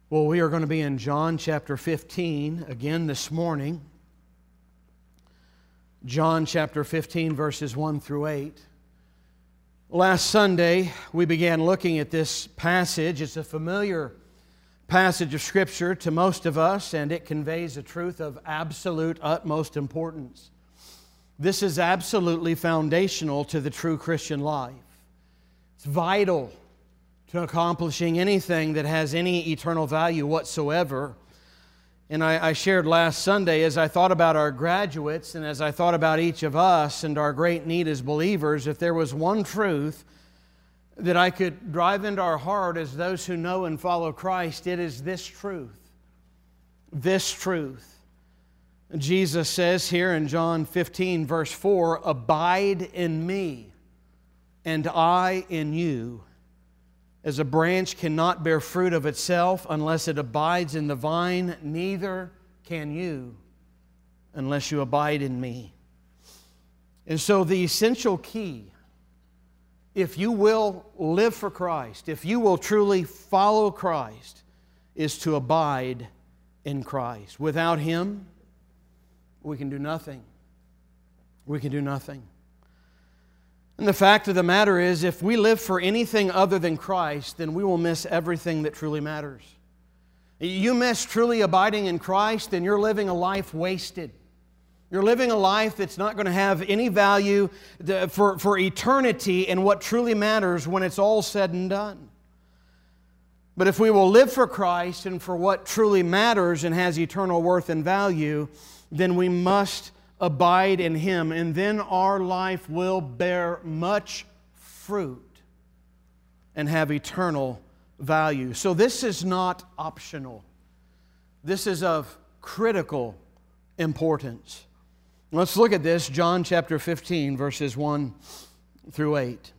Well, we are going to be in John chapter 15 again this morning. John chapter 15, verses 1 through 8. Last Sunday, we began looking at this passage. It's a familiar passage of Scripture to most of us, and it conveys a truth of absolute, utmost importance. This is absolutely foundational to the true Christian life. It's vital to accomplishing anything that has any eternal value whatsoever. And I shared last Sunday, as I thought about our graduates and as I thought about each of us and our great need as believers, if there was one truth that I could drive into our heart as those who know and follow Christ, it is this truth. This truth. Jesus says here in John 15, verse 4, "Abide in me, and I in you. As a branch cannot bear fruit of itself unless it abides in the vine, neither can you unless you abide in me." And so the essential key, if you will live for Christ, if you will truly follow Christ, is to abide in Christ. Without Him, we can do nothing. We can do nothing. And the fact of the matter is, if we live for anything other than Christ, then we will miss everything that truly matters. You miss truly abiding in Christ, then you're living a life wasted. You're living a life that's not going to have any value for eternity and what truly matters when it's all said and done. But if we will live for Christ and for what truly matters and has eternal worth and value, then we must abide in Him, and then our life will bear much fruit and have eternal value. So this is not optional. This is of critical importance. Let's look at this, John chapter 15, verses 1 through 8.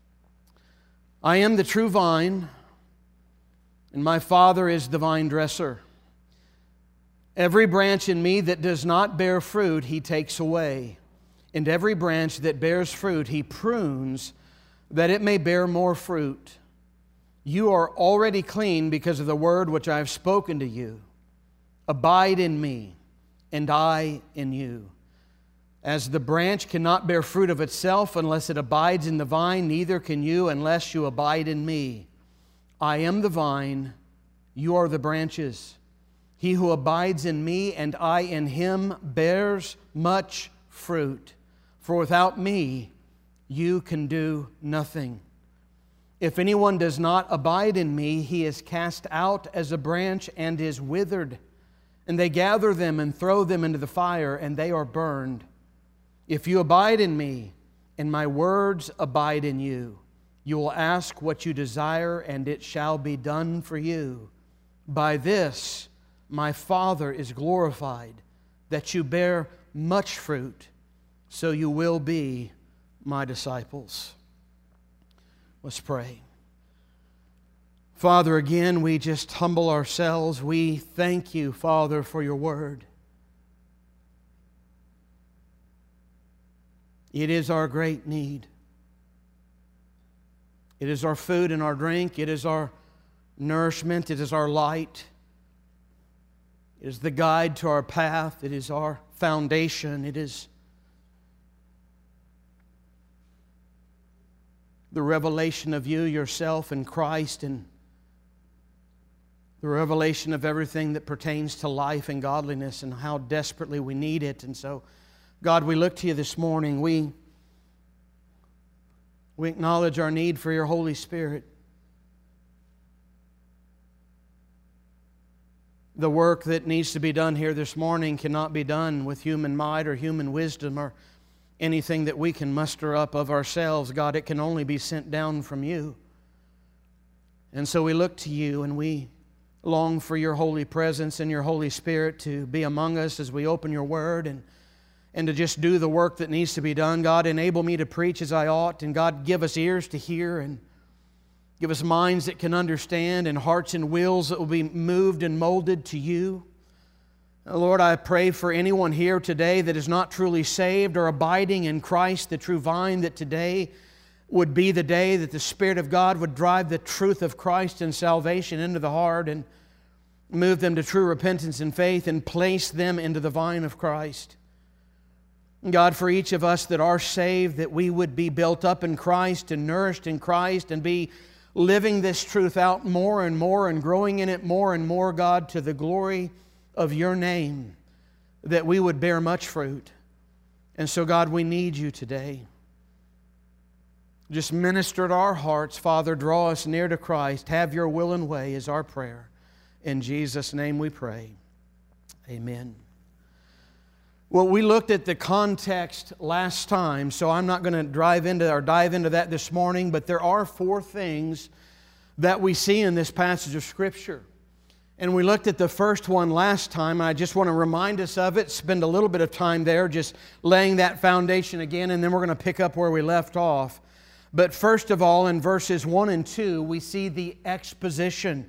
"I am the true vine, and my Father is the vine dresser. Every branch in me that does not bear fruit, He takes away. And every branch that bears fruit, He prunes, that it may bear more fruit. You are already clean because of the word which I have spoken to you. Abide in me, and I in you. As the branch cannot bear fruit of itself unless it abides in the vine, neither can you unless you abide in me. I am the vine, you are the branches. He who abides in me and I in him bears much fruit. For without me, you can do nothing. If anyone does not abide in me, he is cast out as a branch and is withered. And they gather them and throw them into the fire, and they are burned. If you abide in me, and my words abide in you, you will ask what you desire, and it shall be done for you. By this, my Father is glorified, that you bear much fruit, so you will be my disciples." Let's pray. Father, again, we just humble ourselves. We thank you, Father, for your word. It is our great need. It is our food and our drink. It is our nourishment. It is our light. It is the guide to our path. It is our foundation. It is the revelation of you, yourself, and Christ, and the revelation of everything that pertains to life and godliness and how desperately we need it. And so, God, we look to you this morning. We acknowledge our need for your Holy Spirit. The work that needs to be done here this morning cannot be done with human might or human wisdom or anything that we can muster up of ourselves. God, it can only be sent down from you. And so we look to you, and we long for your holy presence and your Holy Spirit to be among us as we open your word and to just do the work that needs to be done. God, enable me to preach as I ought, and God, give us ears to hear, and give us minds that can understand, and hearts and wills that will be moved and molded to you. Lord, I pray for anyone here today that is not truly saved or abiding in Christ, the true vine, that today would be the day that the Spirit of God would drive the truth of Christ and salvation into the heart. And move them to true repentance and faith, and place them into the vine of Christ. God, for each of us that are saved, that we would be built up in Christ and nourished in Christ and be living this truth out more and more and growing in it more and more, God, to the glory of Your name, that we would bear much fruit. And so, God, we need You today. Just minister to our hearts. Father, draw us near to Christ. Have Your will and way is our prayer. In Jesus' name we pray. Amen. Well, we looked at the context last time, so I'm not going to dive into that this morning, but there are 4 things that we see in this passage of Scripture. And we looked at the first one last time, and I just want to remind us of it, spend a little bit of time there just laying that foundation again, and then we're going to pick up where we left off. But first of all, in verses 1 and 2, we see the exposition.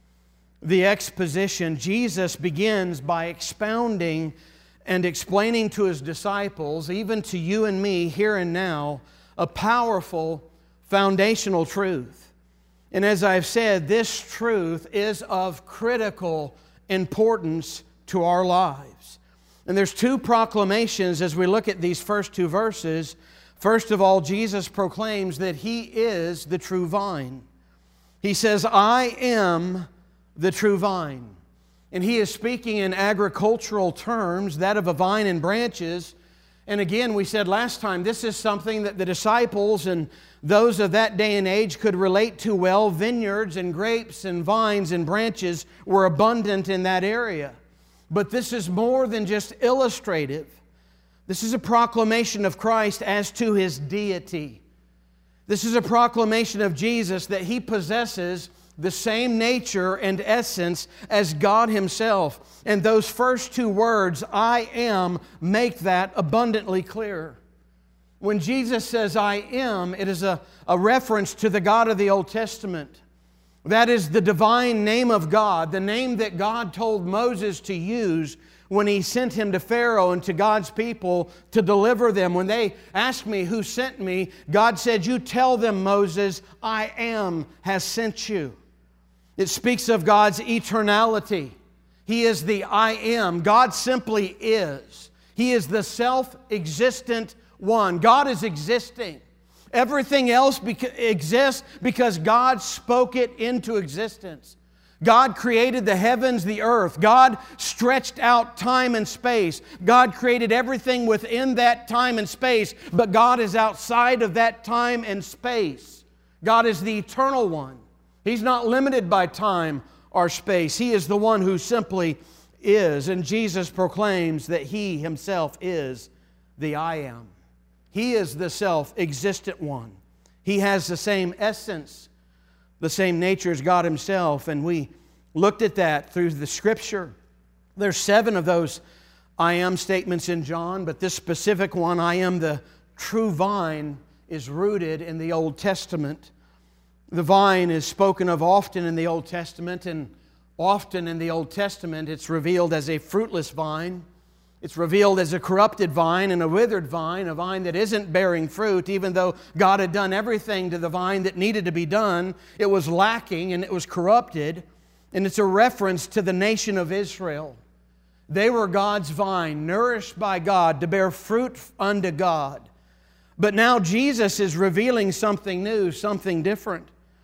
The exposition. Jesus begins by expounding and explaining to His disciples, even to you and me here and now, a powerful foundational truth. And as I've said, this truth is of critical importance to our lives. And there's 2 proclamations as we look at these first 2 verses. First of all, Jesus proclaims that He is the true vine. He says, I am the true vine. And He is speaking in agricultural terms, that of a vine and branches. And again, we said last time, this is something that the disciples and those of that day and age could relate to well. Vineyards and grapes and vines and branches were abundant in that area. But this is more than just illustrative. This is a proclamation of Christ as to His deity. This is a proclamation of Jesus that He possesses the same nature and essence as God Himself. And those first 2 words, I am, make that abundantly clear. When Jesus says, I am, it is a reference to the God of the Old Testament. That is the divine name of God, the name that God told Moses to use when He sent him to Pharaoh and to God's people to deliver them. When they asked me who sent me, God said, you tell them, Moses, I am has sent you. It speaks of God's eternality. He is the I am. God simply is. He is the self-existent one. God is existing. Everything else exists because God spoke it into existence. God created the heavens, the earth. God stretched out time and space. God created everything within that time and space, but God is outside of that time and space. God is the eternal one. He's not limited by time or space. He is the one who simply is. And Jesus proclaims that He Himself is the I am. He is the self-existent one. He has the same essence, the same nature as God Himself. And we looked at that through the Scripture. There's 7 of those I am statements in John, but this specific one, I am the true vine, is rooted in the Old Testament. The vine is spoken of often in the Old Testament, and often in the Old Testament it's revealed as a fruitless vine. It's revealed as a corrupted vine and a withered vine, a vine that isn't bearing fruit, even though God had done everything to the vine that needed to be done. It was lacking and it was corrupted, and it's a reference to the nation of Israel. They were God's vine, nourished by God to bear fruit unto God. But now Jesus is revealing something new, something different.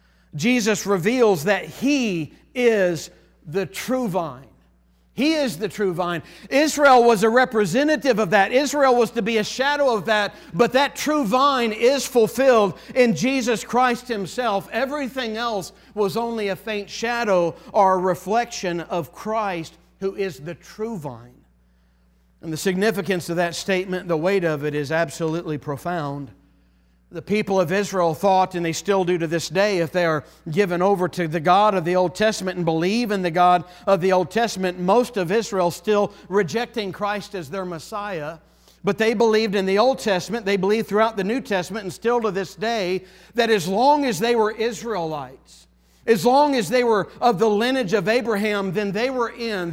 Jesus reveals that He is the true vine. He is the true vine. Israel was a representative of that. Israel was to be a shadow of that, but that true vine is fulfilled in Jesus Christ Himself. Everything else was only a faint shadow or a reflection of Christ, who is the true vine. And the significance of that statement, the weight of it, is absolutely profound. The people of Israel thought, and they still do to this day, if they are given over to the God of the Old Testament and believe in the God of the Old Testament, most of Israel still rejecting Christ as their Messiah. But they believed in the Old Testament, they believed throughout the New Testament, and still to this day, that as long as they were Israelites, as long as they were of the lineage of Abraham, then they were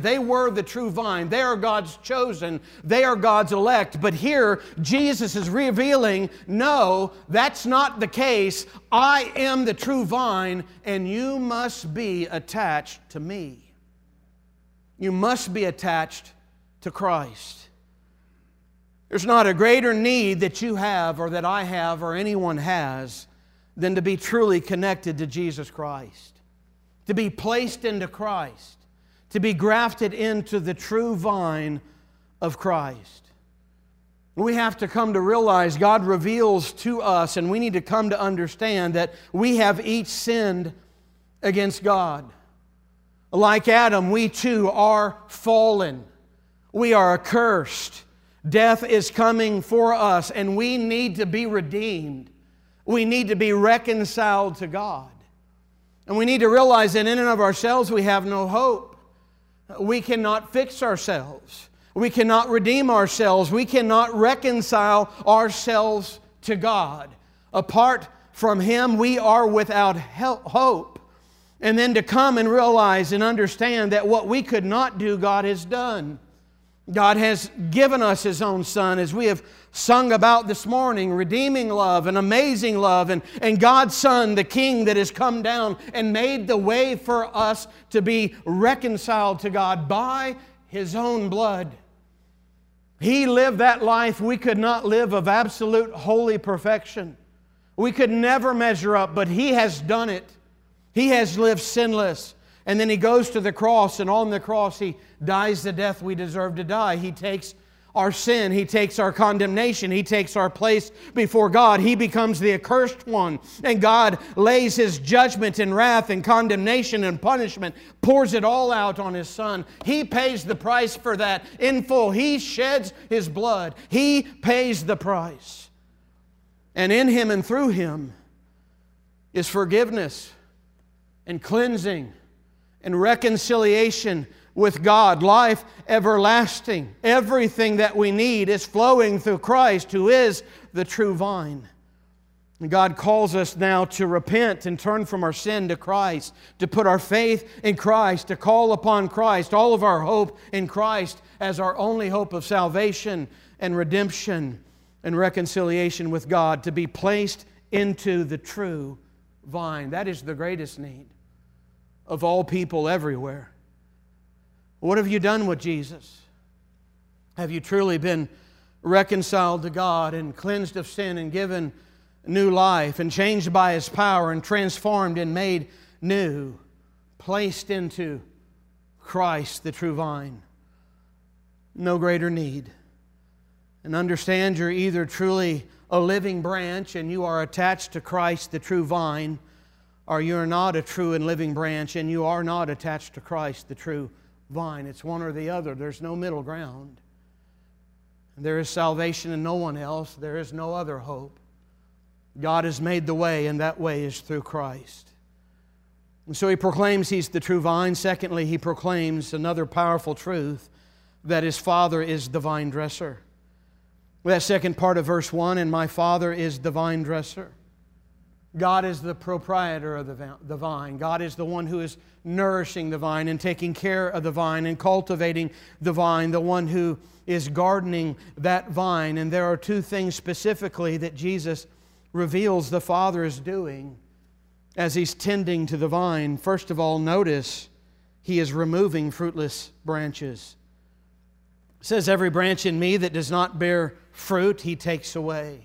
the true vine. They are God's chosen. They are God's elect. But here, Jesus is revealing, no, that's not the case. I am the true vine, and you must be attached to me. You must be attached to Christ. There's not a greater need that you have or that I have or anyone has than to be truly connected to Jesus Christ, to be placed into Christ, to be grafted into the true vine of Christ. We have to come to realize God reveals to us, and we need to come to understand that we have each sinned against God. Like Adam, we too are fallen. We are accursed. Death is coming for us, and we need to be redeemed. We need to be reconciled to God. And we need to realize that in and of ourselves we have no hope. We cannot fix ourselves. We cannot redeem ourselves. We cannot reconcile ourselves to God. Apart from Him, we are without hope. And then to come and realize and understand that what we could not do, God has done. God has given us His own Son, as we have sung about this morning, redeeming love and amazing love, and God's Son, the King that has come down and made the way for us to be reconciled to God by His own blood. He lived that life we could not live, of absolute holy perfection. We could never measure up, but He has done it. He has lived sinless. And then He goes to the cross, and on the cross He dies the death we deserve to die. He takes our sin. He takes our condemnation. He takes our place before God. He becomes the accursed one. And God lays His judgment and wrath and condemnation and punishment, pours it all out on His Son. He pays the price for that in full. He sheds His blood. He pays the price. And in Him and through Him is forgiveness and cleansing and reconciliation with God, life everlasting. Everything that we need is flowing through Christ, who is the true vine. And God calls us now to repent and turn from our sin to Christ, to put our faith in Christ, to call upon Christ, all of our hope in Christ as our only hope of salvation and redemption and reconciliation with God, to be placed into the true vine. That is the greatest need of all people everywhere. What have you done with Jesus? Have you truly been reconciled to God and cleansed of sin and given new life and changed by His power and transformed and made new, placed into Christ, the true vine? No greater need. And understand, you're either truly a living branch and you are attached to Christ, the true vine, or you are not a true and living branch and you are not attached to Christ, the true vine. It's one or the other. There's no middle ground. There is salvation in no one else. There is no other hope. God has made the way, and that way is through Christ. And so He proclaims He's the true vine. Secondly, He proclaims another powerful truth, that His Father is the vine dresser. That second part of verse 1, and my Father is the vine dresser. God is the proprietor of the vine. God is the one who is nourishing the vine and taking care of the vine and cultivating the vine, the one who is gardening that vine. And there are two things specifically that Jesus reveals the Father is doing as He's tending to the vine. First of all, notice He is removing fruitless branches. It says, every branch in me that does not bear fruit, He takes away.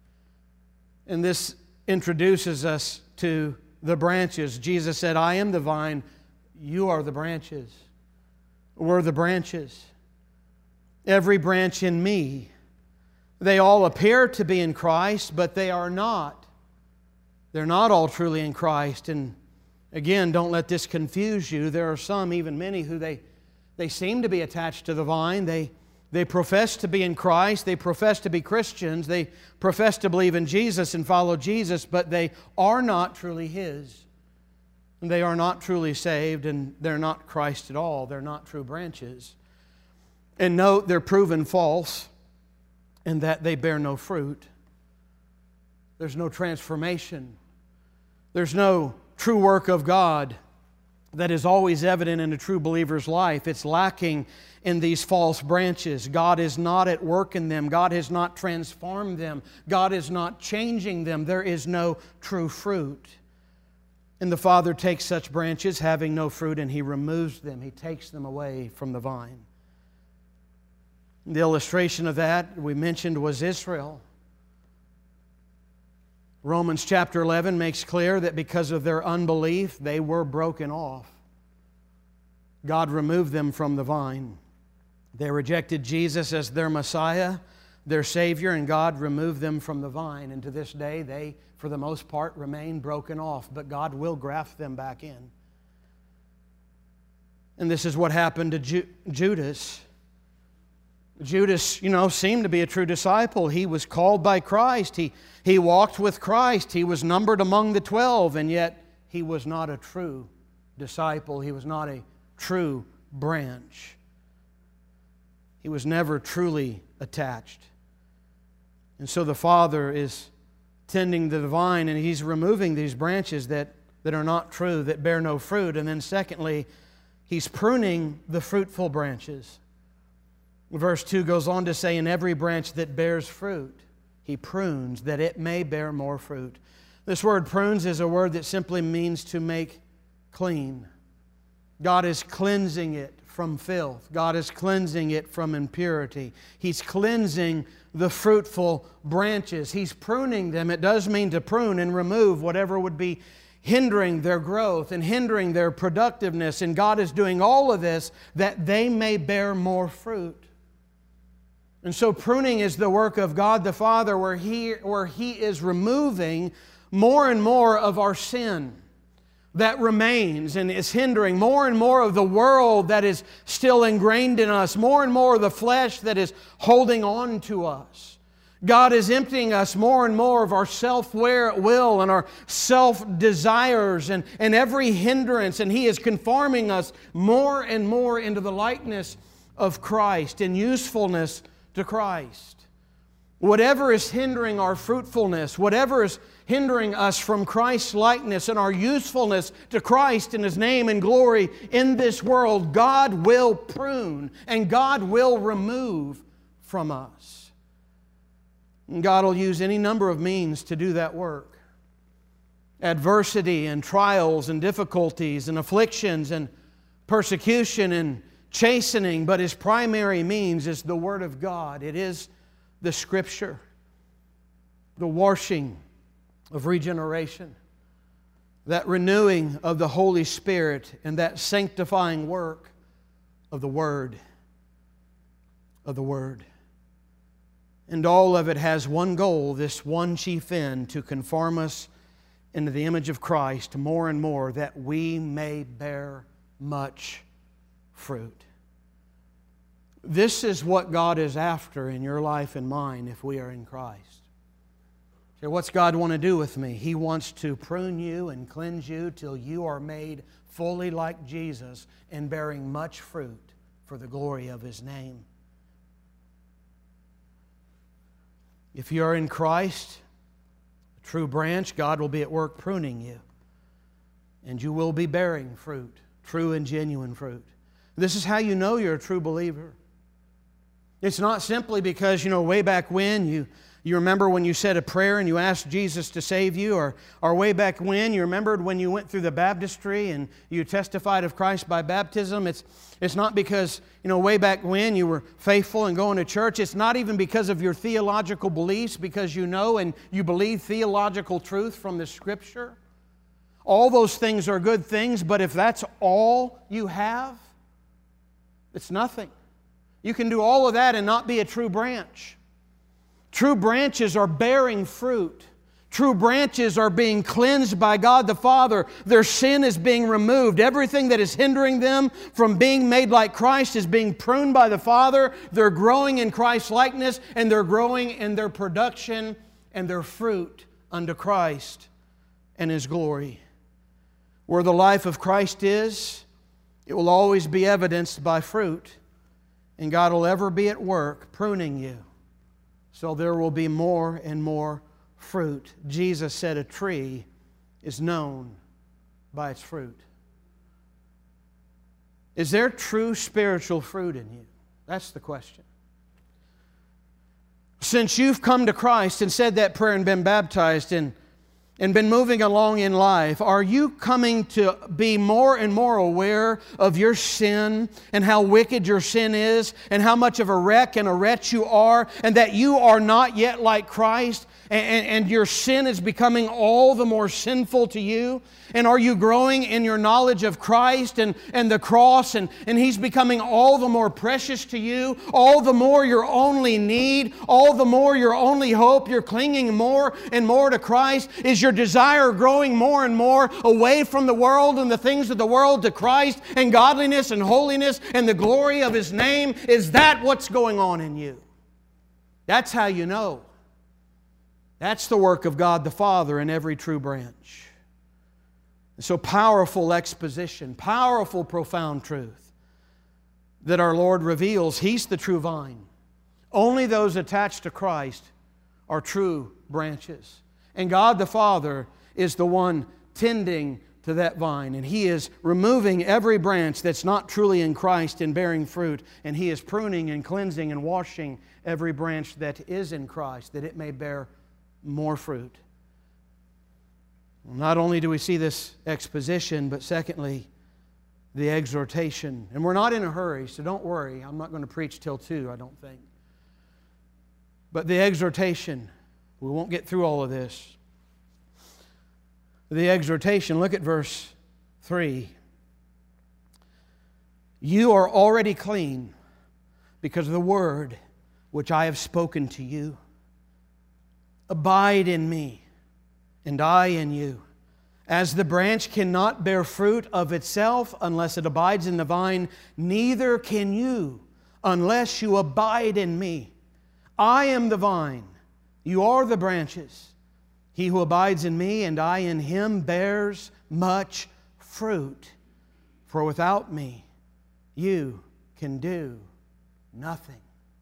And this introduces us to the branches. Jesus said, I am the vine, you are the branches. We're the branches. Every branch in me. They all appear to be in Christ, but they are not. They're not all truly in Christ. And again, don't let this confuse you. There are some, even many, who they seem to be attached to the vine. They profess to be in Christ. They profess to be Christians. They profess to believe in Jesus and follow Jesus, but they are not truly His. They are not truly saved, and they're not Christ at all. They're not true branches. And note, they're proven false in that they bear no fruit. There's no transformation. There's no true work of God that is always evident in a true believer's life. It's lacking in these false branches. God is not at work in them. God has not transformed them. God is not changing them. There is no true fruit. And the Father takes such branches, having no fruit, and He removes them. He takes them away from the vine. The illustration of that we mentioned was Israel. Romans chapter 11 makes clear that because of their unbelief, they were broken off. God removed them from the vine. They rejected Jesus as their Messiah, their Savior, and God removed them from the vine. And to this day, they, for the most part, remain broken off, but God will graft them back in. And this is what happened to Judas. Judas, seemed to be a true disciple. He was called by Christ. He walked with Christ. He was numbered among the 12, and yet he was not a true disciple. He was not a true branch. He was never truly attached. And so the Father is tending the vine, and He's removing these branches that are not true, that bear no fruit. And then secondly, He's pruning the fruitful branches. Verse 2 goes on to say, "In every branch that bears fruit, He prunes, that it may bear more fruit." This word prunes is a word that simply means to make clean. God is cleansing it from filth. God is cleansing it from impurity. He's cleansing the fruitful branches. He's pruning them. It does mean to prune and remove whatever would be hindering their growth and hindering their productiveness. And God is doing all of this that they may bear more fruit. And so pruning is the work of God the Father, where He is removing more and more of our sin that remains and is hindering, more and more of the world that is still ingrained in us, more and more of the flesh that is holding on to us. God is emptying us more and more of our self-will and our self-desires and every hindrance, and He is conforming us more and more into the likeness of Christ and usefulness to Christ. Whatever is hindering our fruitfulness, whatever is hindering us from Christ's likeness and our usefulness to Christ and His name and glory in this world, God will prune and God will remove from us. And God will use any number of means to do that work. Adversity and trials and difficulties and afflictions and persecution and chastening, but His primary means is the Word of God. It is the Scripture, the washing of regeneration, that renewing of the Holy Spirit, and that sanctifying work of the Word. Of the Word. And all of it has one goal, this one chief end, to conform us into the image of Christ more and more, that we may bear much fruit. This is what God is after in your life and mine if we are in Christ. So what's God want to do with me? He wants to prune you and cleanse you till you are made fully like Jesus and bearing much fruit for the glory of His name. If you are in Christ, a true branch, God will be at work pruning you. And you will be bearing fruit, true and genuine fruit. This is how you know you're a true believer. It's not simply because, way back when you remember when you said a prayer and you asked Jesus to save you, or way back when you remembered when you went through the baptistry and you testified of Christ by baptism. It's not because, way back when you were faithful and going to church. It's not even because of your theological beliefs, because you know and you believe theological truth from the Scripture. All those things are good things, but if that's all you have, it's nothing. You can do all of that and not be a true branch. True branches are bearing fruit. True branches are being cleansed by God the Father. Their sin is being removed. Everything that is hindering them from being made like Christ is being pruned by the Father. They're growing in Christ's likeness, and they're growing in their production and their fruit unto Christ and His glory. Where the life of Christ is, it will always be evidenced by fruit. And God will ever be at work pruning you. So there will be more and more fruit. Jesus said a tree is known by its fruit. Is there true spiritual fruit in you? That's the question. Since you've come to Christ and said that prayer and been baptized and and been moving along in life, are you coming to be more and more aware of your sin and how wicked your sin is and how much of a wreck and a wretch you are, and that you are not yet like Christ, and your sin is becoming all the more sinful to you? And are you growing in your knowledge of Christ and the cross, and He's becoming all the more precious to you, all the more your only need, all the more your only hope? You're clinging more and more to Christ. Is your desire growing more and more away from the world and the things of the world to Christ and godliness and holiness and the glory of His name? Is that what's going on in you? That's how you know. That's the work of God the Father in every true branch. So powerful exposition, powerful, profound truth that our Lord reveals. He's the true vine. Only those attached to Christ are true branches. And God the Father is the one tending to that vine. And He is removing every branch that's not truly in Christ and bearing fruit. And He is pruning and cleansing and washing every branch that is in Christ, that it may bear more fruit. Not only do we see this exposition, but secondly, the exhortation. And we're not in a hurry, so don't worry. I'm not going to preach till 2, I don't think. But the exhortation, we won't get through all of this. The exhortation, look at verse 3. You are already clean because of the word which I have spoken to you. Abide in me, and I in you. As the branch cannot bear fruit of itself unless it abides in the vine, neither can you unless you abide in me. I am the vine, you are the branches. He who abides in me and I in him bears much fruit. For without me, you can do nothing.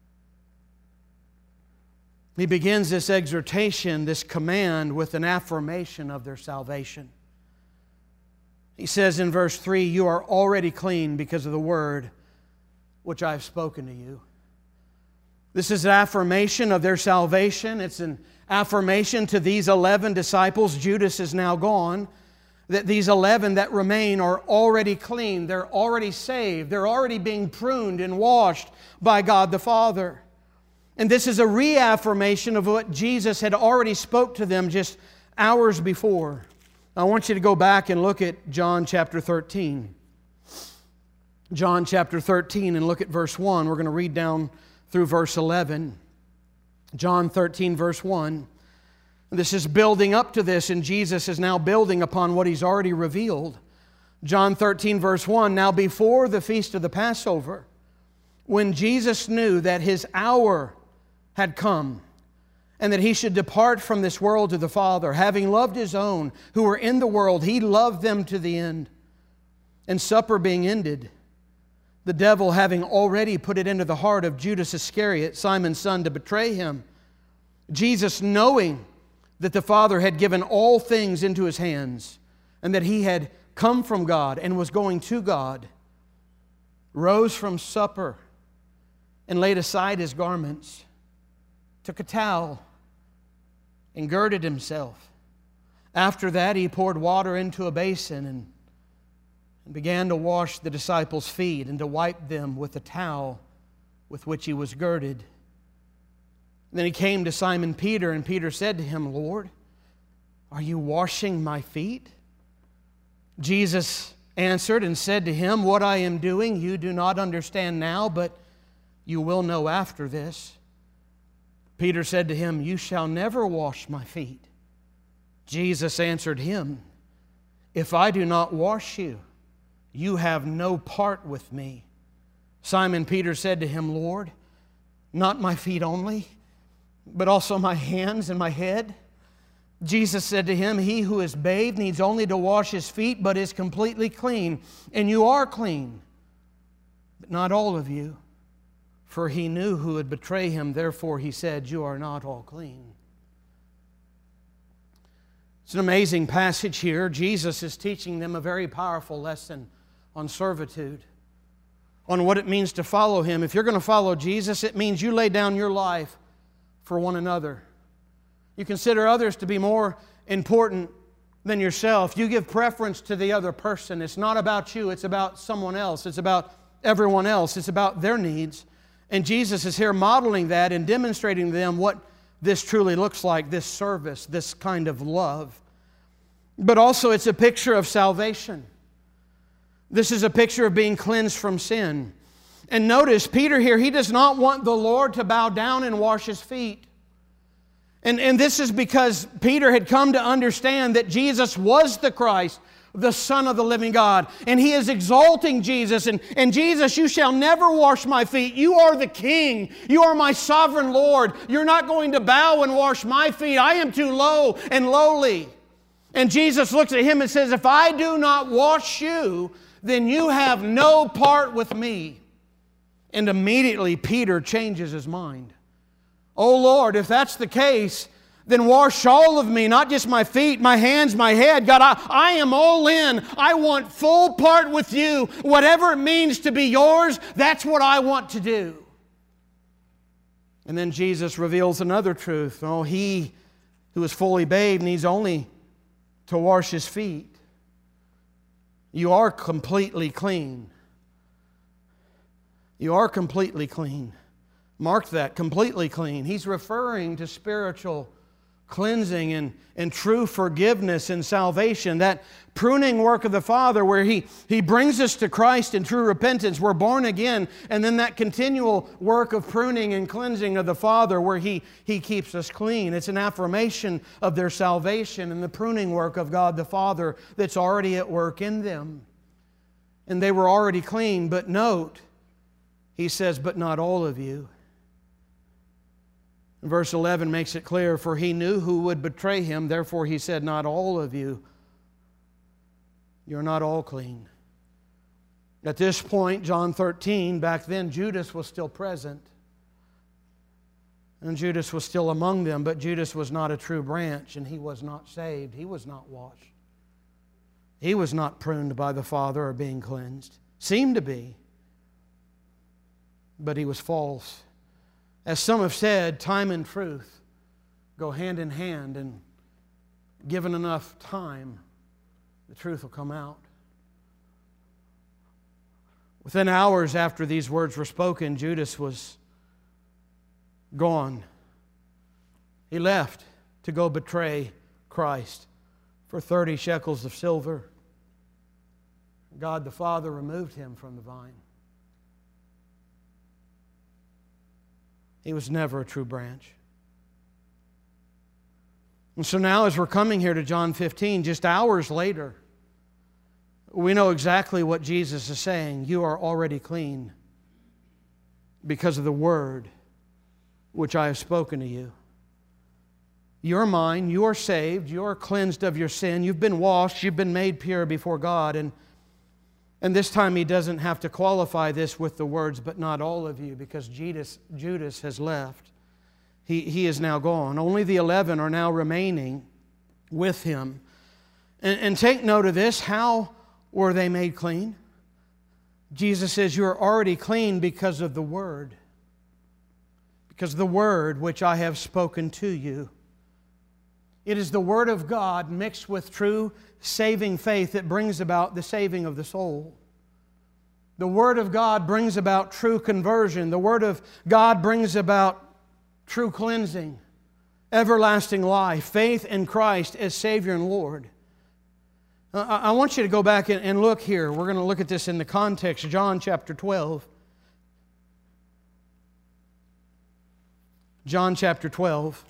He begins this exhortation, this command, with an affirmation of their salvation. He says in verse 3, you are already clean because of the word which I have spoken to you. This is an affirmation of their salvation. It's an affirmation to these 11 disciples. Judas is now gone. That these 11 that remain are already clean. They're already saved. They're already being pruned and washed by God the Father. And this is a reaffirmation of what Jesus had already spoke to them just hours before. I want you to go back and look at John chapter 13. John chapter 13 and look at verse 1. We're going to read down through verse 11. John 13 verse 1. This is building up to this, and Jesus is now building upon what He's already revealed. John 13 verse 1. Now before the feast of the Passover, when Jesus knew that His hour had come, and that He should depart from this world to the Father, having loved His own who were in the world, He loved them to the end. And supper being ended, the devil having already put it into the heart of Judas Iscariot, Simon's son, to betray Him, Jesus, knowing that the Father had given all things into His hands, and that He had come from God and was going to God, rose from supper and laid aside His garments, took a towel and girded Himself. After that, He poured water into a basin and began to wash the disciples' feet and to wipe them with the towel with which He was girded. Then He came to Simon Peter, and Peter said to Him, Lord, are you washing my feet? Jesus answered and said to him, what I am doing you do not understand now, but you will know after this. Peter said to Him, you shall never wash my feet. Jesus answered him, if I do not wash you, you have no part with me. Simon Peter said to Him, Lord, not my feet only, but also my hands and my head. Jesus said to him, he who is bathed needs only to wash his feet, but is completely clean. And you are clean, but not all of you. For He knew who would betray Him, therefore He said, you are not all clean. It's an amazing passage here. Jesus is teaching them a very powerful lesson on servitude, on what it means to follow Him. If you're going to follow Jesus, it means you lay down your life for one another. You consider others to be more important than yourself. You give preference to the other person. It's not about you, it's about someone else. It's about everyone else. It's about their needs. And Jesus is here modeling that and demonstrating to them what this truly looks like, this service, this kind of love. But also it's a picture of salvation. This is a picture of being cleansed from sin. And notice, Peter here, he does not want the Lord to bow down and wash his feet. And this is because Peter had come to understand that Jesus was the Christ, the Son of the living God. And he is exalting Jesus. And Jesus, you shall never wash my feet. You are the King. You are my sovereign Lord. You're not going to bow and wash my feet. I am too low and lowly. And Jesus looks at him and says, if I do not wash you, then you have no part with me. And immediately Peter changes his mind. Oh Lord, if that's the case, then wash all of me, not just my feet, my hands, my head. God, I am all in. I want full part with you. Whatever it means to be yours, that's what I want to do. And then Jesus reveals another truth. Oh, he who is fully bathed needs only to wash his feet. You are completely clean. You are completely clean. Mark that, completely clean. He's referring to spiritual cleansing and true forgiveness and salvation. That pruning work of the Father where He brings us to Christ in true repentance. We're born again. And then that continual work of pruning and cleansing of the Father where He keeps us clean. It's an affirmation of their salvation and the pruning work of God the Father that's already at work in them. And they were already clean. But note, He says, but not all of you. Verse 11 makes it clear, for He knew who would betray Him, therefore He said, not all of you. You're not all clean. At this point, John 13, back then Judas was still present. And Judas was still among them, but Judas was not a true branch, and he was not saved. He was not washed. He was not pruned by the Father or being cleansed. Seemed to be, but he was false. As some have said, time and truth go hand in hand, and given enough time, the truth will come out. Within hours after these words were spoken, Judas was gone. He left to go betray Christ for 30 shekels of silver. God the Father removed him from the vine. He was never a true branch. And so now as we're coming here to John 15, just hours later, we know exactly what Jesus is saying. You are already clean because of the word which I have spoken to you. You're mine. You are saved. You are cleansed of your sin. You've been washed. You've been made pure before God. And this time He doesn't have to qualify this with the words, but not all of you, because Judas has left. He is now gone. Only the 11 are now remaining with Him. And take note of this. How were they made clean? Jesus says, you are already clean because of the Word. Because of the Word which I have spoken to you. It is the Word of God mixed with true saving faith that brings about the saving of the soul. The Word of God brings about true conversion. The Word of God brings about true cleansing, everlasting life, faith in Christ as Savior and Lord. I want you to go back and look here. We're going to look at this in the context. John chapter 12. John chapter 12.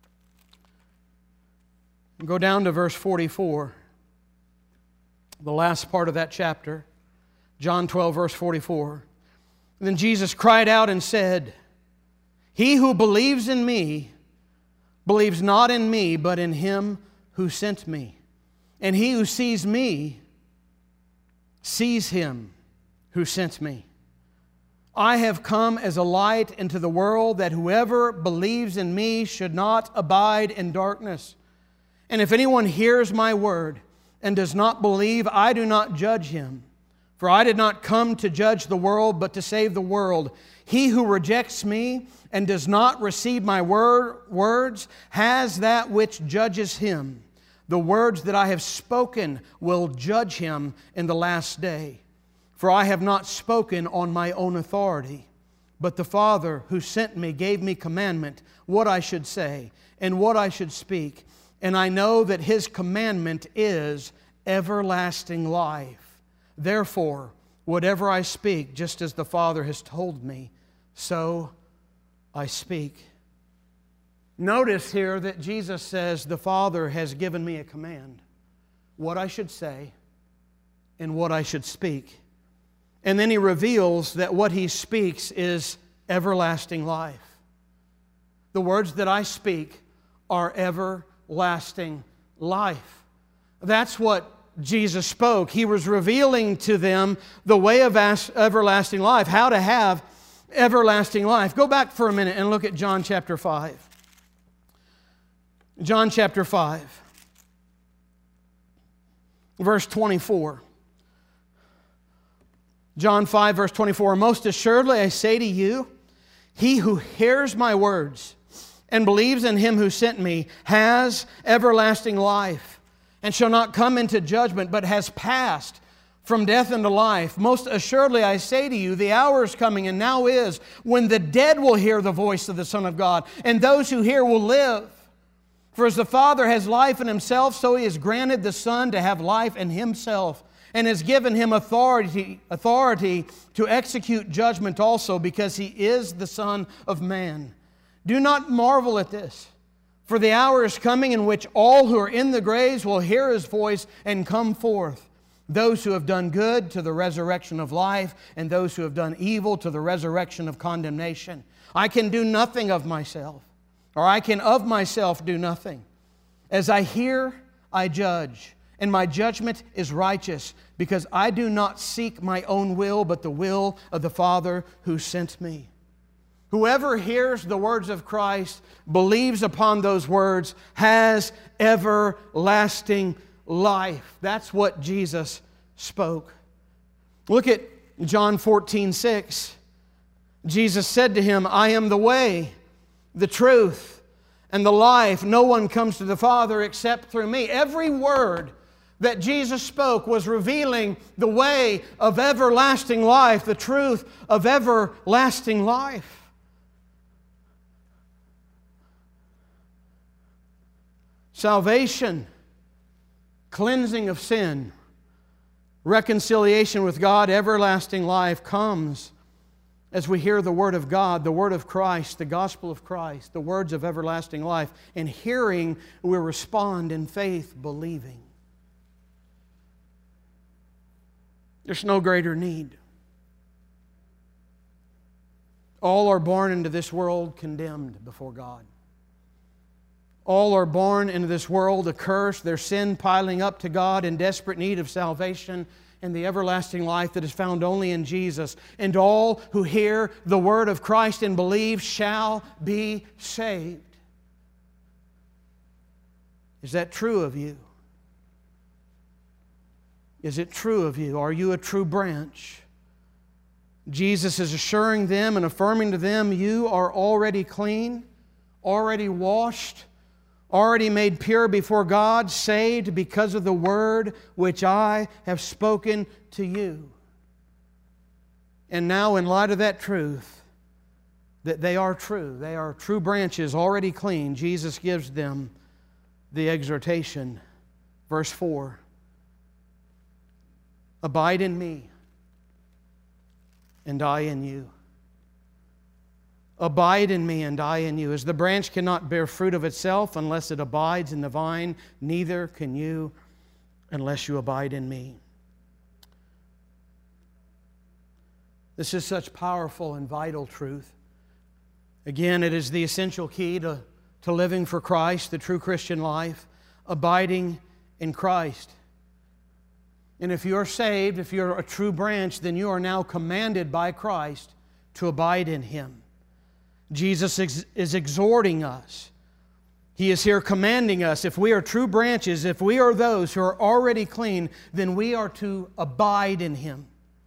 Go down to verse 44. The last part of that chapter. John 12, verse 44. And then Jesus cried out and said, He who believes in me, believes not in me, but in Him who sent me. And he who sees me, sees Him who sent me. I have come as a light into the world, that whoever believes in me should not abide in darkness. And if anyone hears my word and does not believe, I do not judge him. For I did not come to judge the world, but to save the world. He who rejects me and does not receive my words has that which judges him. The words that I have spoken will judge him in the last day. For I have not spoken on my own authority, but the Father who sent me gave me commandment what I should say and what I should speak. And I know that His commandment is everlasting life. Therefore, whatever I speak, just as the Father has told me, so I speak. Notice here that Jesus says, the Father has given me a command, what I should say and what I should speak. And then He reveals that what He speaks is everlasting life. The words that I speak are everlasting life. That's what Jesus spoke. He was revealing to them the way of everlasting life, how to have everlasting life. Go back for a minute and look at John chapter 5. John chapter 5, verse 24. John 5, verse 24. Most assuredly I say to you, he who hears my words and believes in Him who sent me has everlasting life, and shall not come into judgment, but has passed from death into life. Most assuredly I say to you, the hour is coming, and now is, when the dead will hear the voice of the Son of God, and those who hear will live. For as the Father has life in Himself, so He has granted the Son to have life in Himself, and has given Him authority to execute judgment also, because He is the Son of Man. Do not marvel at this, for the hour is coming in which all who are in the graves will hear His voice and come forth. Those who have done good to the resurrection of life, and those who have done evil to the resurrection of condemnation. I can do nothing of myself, or I can of myself do nothing. As I hear, I judge, and my judgment is righteous, because I do not seek my own will, but the will of the Father who sent me. Whoever hears the words of Christ, believes upon those words, has everlasting life. That's what Jesus spoke. Look at John 14:6. Jesus said to him, I am the way, the truth, and the life. No one comes to the Father except through me. Every word that Jesus spoke was revealing the way of everlasting life, the truth of everlasting life. Salvation, cleansing of sin, reconciliation with God, everlasting life comes as we hear the Word of God, the Word of Christ, the gospel of Christ, the words of everlasting life. And hearing, we respond in faith, believing. There's no greater need. All are born into this world condemned before God. All are born into this world accursed, their sin piling up to God in desperate need of salvation and the everlasting life that is found only in Jesus. And all who hear the word of Christ and believe shall be saved. Is that true of you? Is it true of you? Are you a true branch? Jesus is assuring them and affirming to them, you are already clean, already washed, already made pure before God, saved because of the word which I have spoken to you. And now, in light of that truth, that they are true branches, already clean, Jesus gives them the exhortation. Verse 4, abide in me, and I in you. Abide in me and I in you. As the branch cannot bear fruit of itself unless it abides in the vine, neither can you unless you abide in me. This is such powerful and vital truth. Again, it is the essential key to living for Christ, the true Christian life, abiding in Christ. And if you're saved, if you're a true branch, then you are now commanded by Christ to abide in Him. Jesus is exhorting us. He is here commanding us. If we are true branches, if we are those who are already clean, then we are to abide in Him.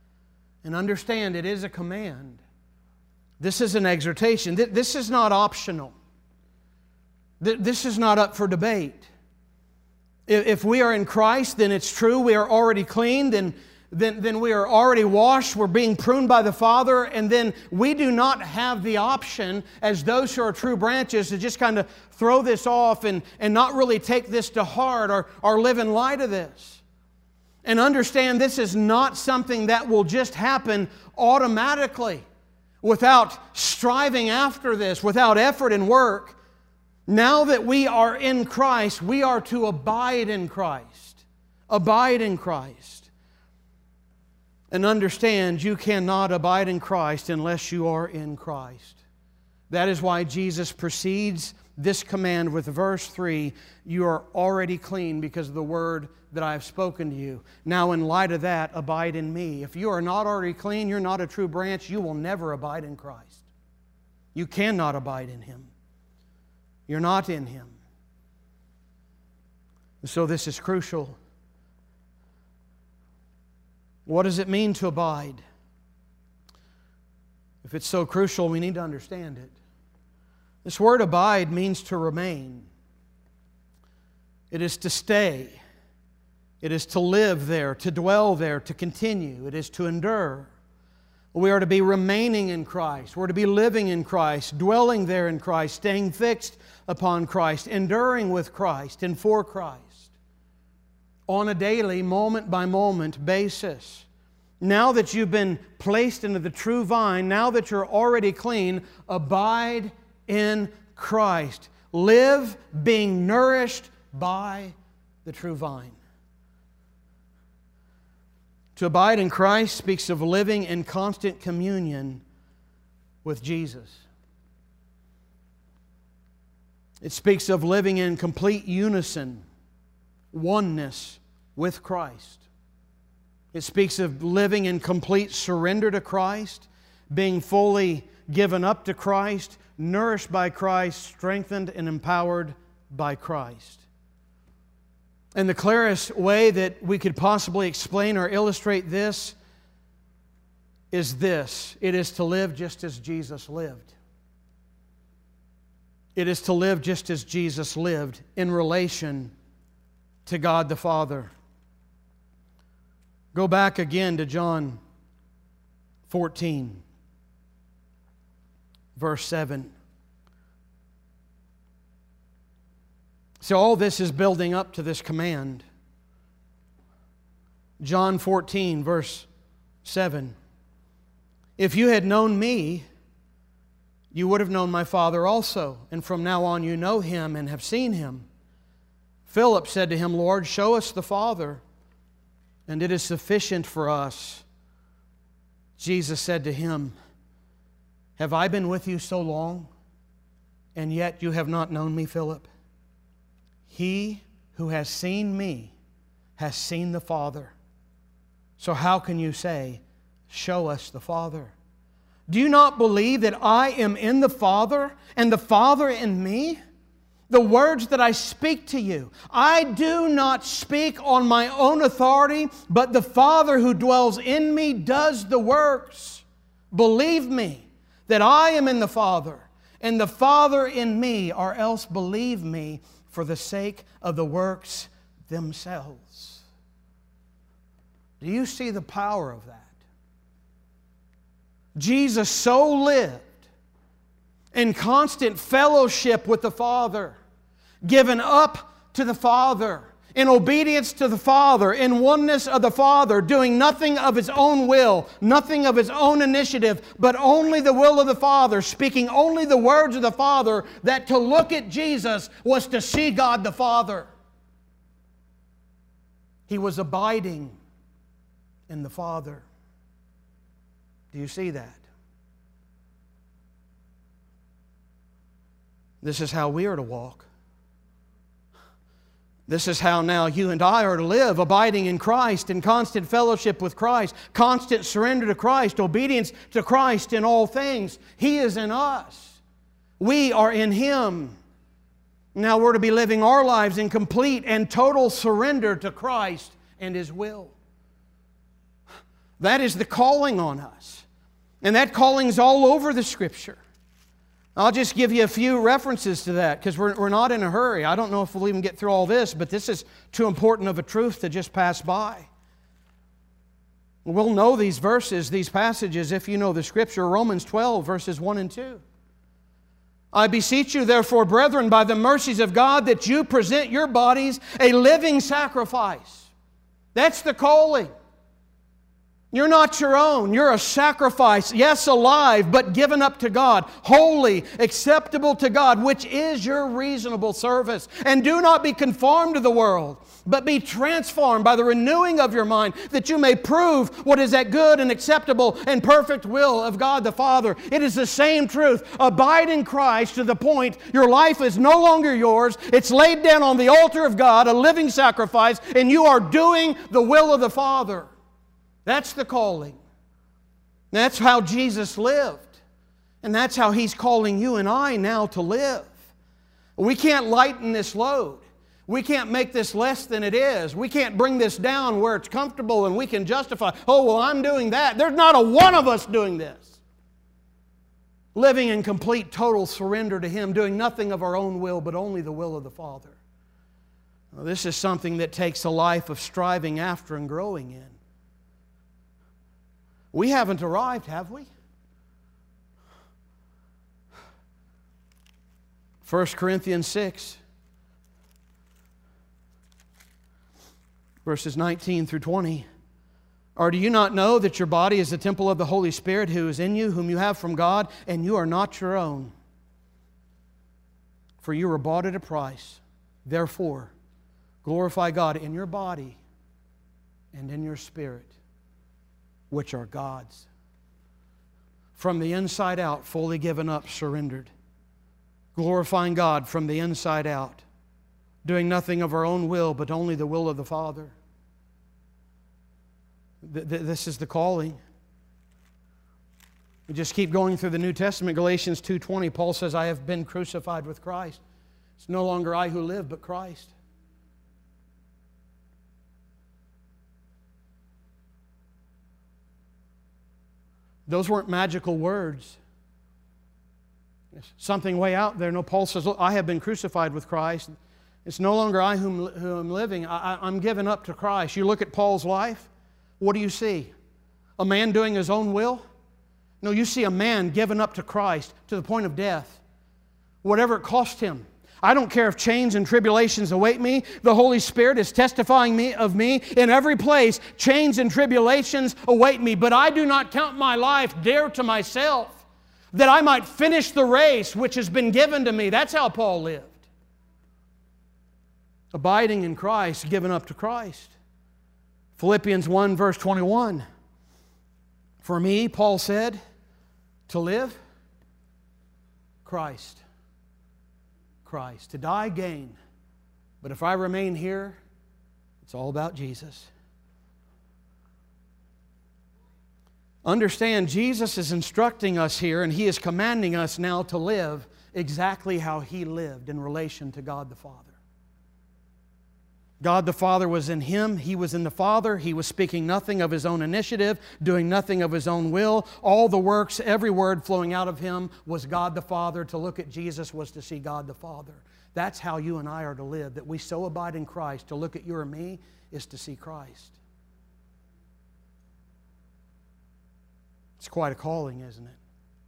And understand, it is a command. This is an exhortation. This is not optional. This is not up for debate. If we are in Christ, then it's true. We are already clean. Then we are already washed. We're being pruned by the Father. And then we do not have the option, as those who are true branches, to just kind of throw this off and not really take this to heart or live in light of this. And understand, this is not something that will just happen automatically without striving after this, without effort and work. Now that we are in Christ, we are to abide in Christ. Abide in Christ. And understand, you cannot abide in Christ unless you are in Christ. That is why Jesus precedes this command with verse 3, you are already clean because of the word that I have spoken to you. Now in light of that, abide in me. If you are not already clean, you're not a true branch, you will never abide in Christ. You cannot abide in Him. You're not in Him. And so this is crucial. What does it mean to abide? If it's so crucial, we need to understand it. This word abide means to remain. It is to stay. It is to live there, to dwell there, to continue. It is to endure. We are to be remaining in Christ. We're to be living in Christ, dwelling there in Christ, staying fixed upon Christ, enduring with Christ and for Christ on a daily, moment by moment basis. Now that you've been placed into the true vine, now that you're already clean, abide in Christ. Live being nourished by the true vine. To abide in Christ speaks of living in constant communion with Jesus. It speaks of living in complete unison, oneness with Christ. It speaks of living in complete surrender to Christ, being fully given up to Christ, nourished by Christ, strengthened and empowered by Christ. And the clearest way that we could possibly explain or illustrate this is this. It is to live just as Jesus lived. It is to live just as Jesus lived in relation to God the Father. Go back again to John 14, verse 7. So all this is building up to this command. John 14, verse 7. If you had known me, you would have known my Father also, and from now on you know Him and have seen Him. Philip said to Him, Lord, show us the Father, and it is sufficient for us. Jesus said to him, have I been with you so long, and yet you have not known me, Philip? He who has seen me has seen the Father. So how can you say, show us the Father? Do you not believe that I am in the Father and the Father in me? The words that I speak to you, I do not speak on my own authority, but the Father who dwells in me does the works. Believe me that I am in the Father and the Father in me, or else believe me for the sake of the works themselves. Do you see the power of that? Jesus so lived in constant fellowship with the Father, given up to the Father, in obedience to the Father, in oneness of the Father, doing nothing of His own will, nothing of His own initiative, but only the will of the Father, speaking only the words of the Father, that to look at Jesus was to see God the Father. He was abiding in the Father. Do you see that? This is how we are to walk. This is how now you and I are to live, abiding in Christ, in constant fellowship with Christ, constant surrender to Christ, obedience to Christ in all things. He is in us. We are in Him. Now we're to be living our lives in complete and total surrender to Christ and His will. That is the calling on us. And that calling's all over the Scripture. I'll just give you a few references to that because we're not in a hurry. I don't know if we'll even get through all this, but this is too important of a truth to just pass by. We'll know these verses, these passages, if you know the Scripture. Romans 12, verses 1 and 2. I beseech you, therefore, brethren, by the mercies of God, that you present your bodies a living sacrifice. That's the calling. You're not your own. You're a sacrifice, yes, alive, but given up to God, holy, acceptable to God, which is your reasonable service. And do not be conformed to the world, but be transformed by the renewing of your mind, that you may prove what is that good and acceptable and perfect will of God the Father. It is the same truth. Abide in Christ to the point your life is no longer yours. It's laid down on the altar of God, a living sacrifice, and you are doing the will of the Father. That's the calling. That's how Jesus lived. And that's how He's calling you and I now to live. We can't lighten this load. We can't make this less than it is. We can't bring this down where it's comfortable and we can justify, oh, well, I'm doing that. There's not a one of us doing this. Living in complete, total surrender to Him, doing nothing of our own will, but only the will of the Father. Now, this is something that takes a life of striving after and growing in. We haven't arrived, have we? 1 Corinthians 6, verses 19 through 20. Or do you not know that your body is the temple of the Holy Spirit who is in you, whom you have from God, and you are not your own? For you were bought at a price. Therefore, glorify God in your body and in your spirit, which are God's. From the inside out, fully given up, surrendered. Glorifying God from the inside out. Doing nothing of our own will, but only the will of the Father. This is the calling. We just keep going through the New Testament. Galatians 2:20, Paul says, I have been crucified with Christ. It's no longer I who live, but Christ. Those weren't magical words. It's something way out there. No, Paul says, look, I have been crucified with Christ. It's no longer I who am living. I'm given up to Christ. You look at Paul's life, what do you see? A man doing his own will? No, you see a man given up to Christ to the point of death. Whatever it cost him. I don't care if chains and tribulations await me. The Holy Spirit is testifying of me in every place. Chains and tribulations await me. But I do not count my life dear to myself, that I might finish the race which has been given to me. That's how Paul lived. Abiding in Christ, given up to Christ. Philippians 1 verse 21. For me, Paul said, to live, Christ. Christ. To die, gain. But if I remain here, it's all about Jesus. Understand, Jesus is instructing us here, and He is commanding us now to live exactly how He lived in relation to God the Father. God the Father was in Him. He was in the Father. He was speaking nothing of His own initiative, doing nothing of His own will. All the works, every word flowing out of Him was God the Father. To look at Jesus was to see God the Father. That's how you and I are to live, that we so abide in Christ. To look at you or me is to see Christ. It's quite a calling, isn't it?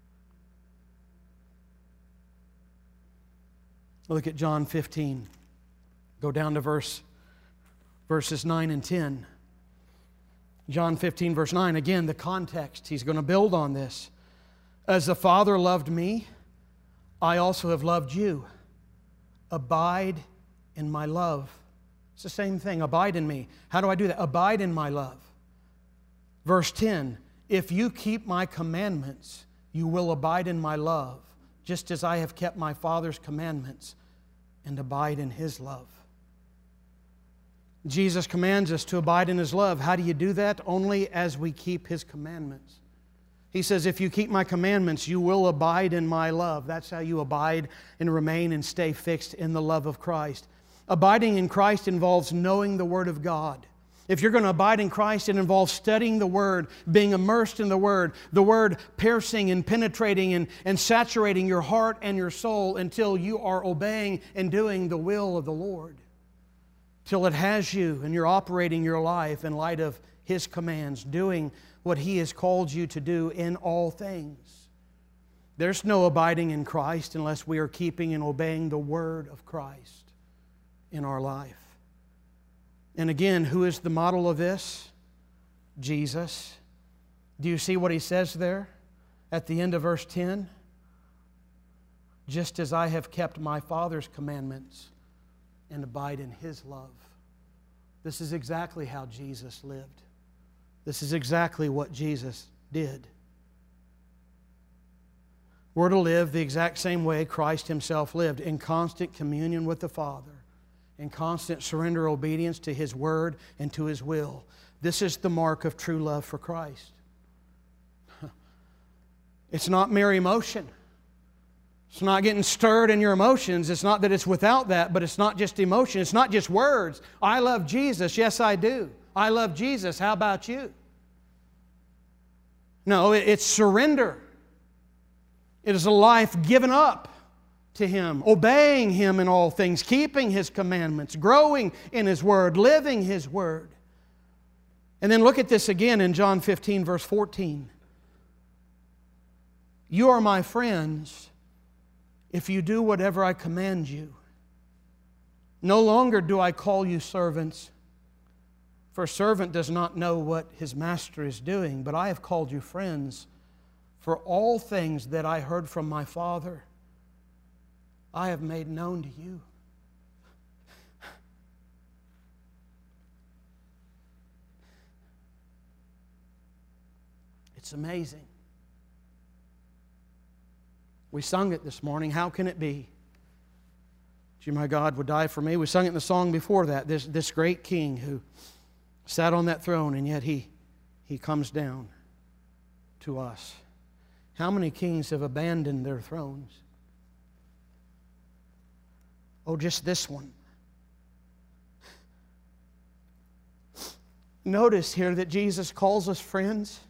Look at John 15. Go down to verses 9 and 10. John 15, verse 9. Again, the context. He's going to build on this. As the Father loved me, I also have loved you. Abide in my love. It's the same thing. Abide in me. How do I do that? Abide in my love. Verse 10. If you keep my commandments, you will abide in my love, just as I have kept my Father's commandments and abide in His love. Jesus commands us to abide in His love. How do you do that? Only as we keep His commandments. He says, if you keep my commandments, you will abide in my love. That's how you abide and remain and stay fixed in the love of Christ. Abiding in Christ involves knowing the Word of God. If you're going to abide in Christ, it involves studying the Word, being immersed in the Word piercing and penetrating and saturating your heart and your soul until you are obeying and doing the will of the Lord. Till it has you and you're operating your life in light of His commands, doing what He has called you to do in all things. There's no abiding in Christ unless we are keeping and obeying the Word of Christ in our life. And again, who is the model of this? Jesus. Do you see what He says there at the end of verse 10? Just as I have kept my Father's commandments and abide in His love. This is exactly how Jesus lived. This is exactly what Jesus did. We're to live the exact same way Christ Himself lived, in constant communion with the Father, in constant surrender obedience to His Word and to His will. This is the mark of true love for Christ. It's not mere emotion. It's not getting stirred in your emotions. It's not that it's without that, but it's not just emotion. It's not just words. I love Jesus. Yes, I do. I love Jesus. How about you? No, it's surrender. It is a life given up to Him, obeying Him in all things, keeping His commandments, growing in His Word, living His Word. And then look at this again in John 15, verse 14. You are my friends if you do whatever I command you. No longer do I call you servants, for a servant does not know what his master is doing, but I have called you friends, for all things that I heard from my Father I have made known to you. It's amazing. We sung it this morning, how can it be that you, my God, would die for me? We sung it in the song before that, this great King who sat on that throne, and yet He comes down to us. How many kings have abandoned their thrones? Oh, just this one. Notice here that Jesus calls us friends.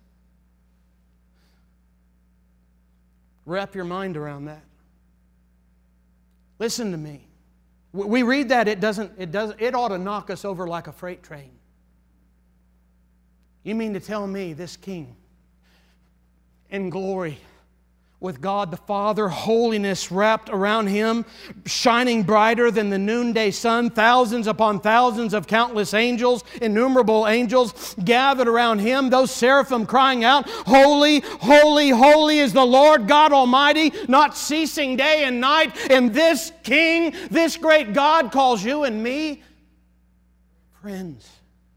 Wrap your mind around that. Listen to me. We read that, it ought to knock us over like a freight train. You mean to tell me this King in glory, with God the Father, holiness wrapped around Him, shining brighter than the noonday sun, thousands upon thousands of countless angels, innumerable angels gathered around Him, those seraphim crying out, holy, holy, holy is the Lord God Almighty, not ceasing day and night. And this King, this great God calls you and me friends.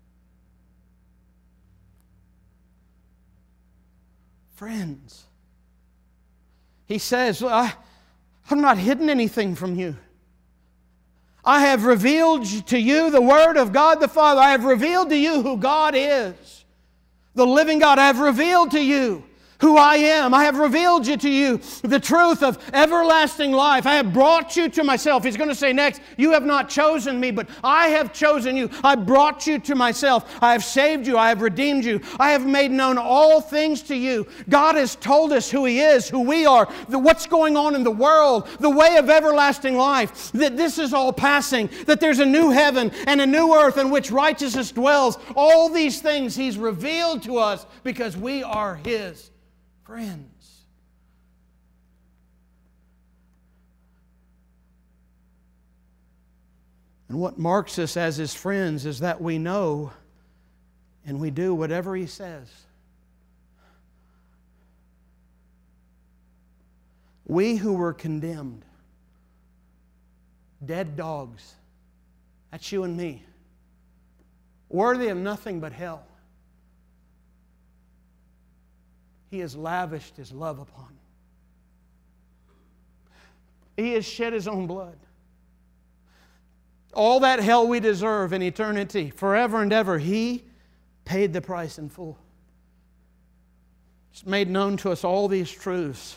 Friends. He says, I've not hidden anything from you. I have revealed to you the Word of God the Father. I have revealed to you who God is, the living God. I have revealed to you who I am. I have revealed to you the truth of everlasting life. I have brought you to myself. He's going to say next, you have not chosen me, but I have chosen you. I brought you to myself. I have saved you. I have redeemed you. I have made known all things to you. God has told us who He is, who we are, what's going on in the world, the way of everlasting life, that this is all passing, that there's a new heaven and a new earth in which righteousness dwells. All these things He's revealed to us because we are His friends. And what marks us as His friends is that we know and we do whatever He says. We who were condemned, dead dogs, that's you and me, worthy of nothing but hell, He has lavished His love upon. He has shed His own blood. All that hell we deserve in eternity, forever and ever, He paid the price in full. He's made known to us all these truths.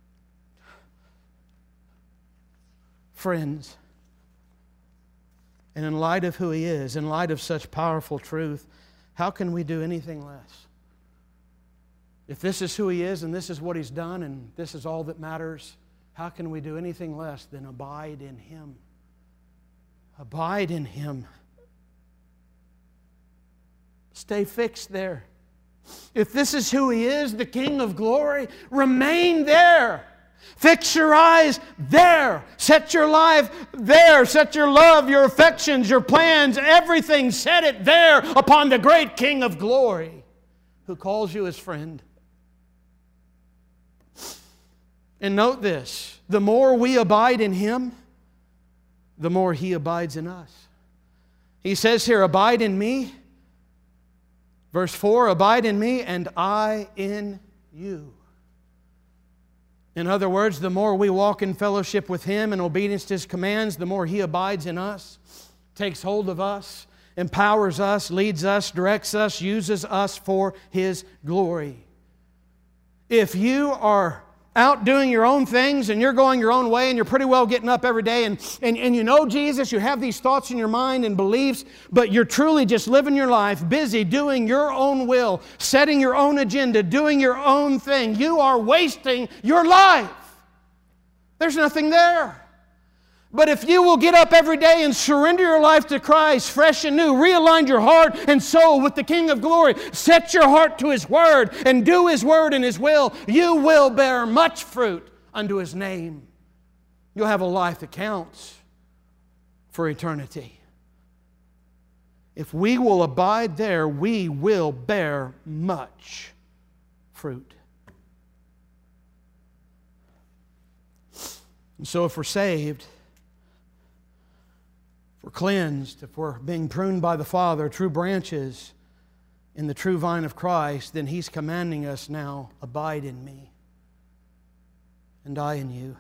Friends. And in light of who He is, in light of such powerful truth, how can we do anything less? If this is who He is and this is what He's done and this is all that matters, how can we do anything less than abide in Him? Abide in Him. Stay fixed there. If this is who He is, the King of glory, remain there. Fix your eyes there. Set your life there. Set your love, your affections, your plans, everything. Set it there upon the great King of glory who calls you His friend. And note this, the more we abide in Him, the more He abides in us. He says here, abide in me. Verse 4, abide in me and I in you. In other words, the more we walk in fellowship with Him and obedience to His commands, the more He abides in us, takes hold of us, empowers us, leads us, directs us, uses us for His glory. If you are out doing your own things and you're going your own way and you're pretty well getting up every day and you know Jesus, you have these thoughts in your mind and beliefs, but you're truly just living your life, busy doing your own will, setting your own agenda, doing your own thing, you are wasting your life. There's nothing there. But if you will get up every day and surrender your life to Christ, fresh and new, realign your heart and soul with the King of glory, set your heart to His Word and do His Word and His will, you will bear much fruit unto His name. You'll have a life that counts for eternity. If we will abide there, we will bear much fruit. And so if we're saved, if we're cleansed, if we're being pruned by the Father, true branches in the true vine of Christ, then He's commanding us now, abide in me, and I in you.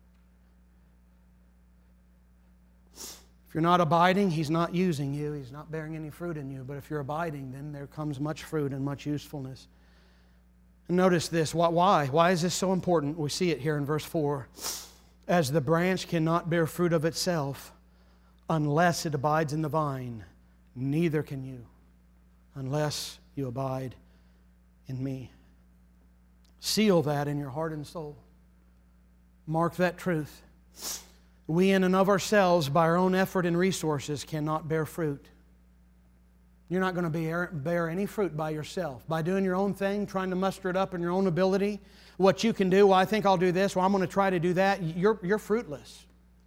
If you're not abiding, He's not using you. He's not bearing any fruit in you. But if you're abiding, then there comes much fruit and much usefulness. And notice this. Why? Why is this so important? We see it here in verse 4. As the branch cannot bear fruit of itself, unless it abides in the vine, neither can you, unless you abide in me. Seal that in your heart and soul. Mark that truth. We in and of ourselves, by our own effort and resources, cannot bear fruit. You're not going to bear any fruit by yourself. By doing your own thing, trying to muster it up in your own ability, what you can do, well, I think I'll do this, well, I'm going to try to do that, you're fruitless.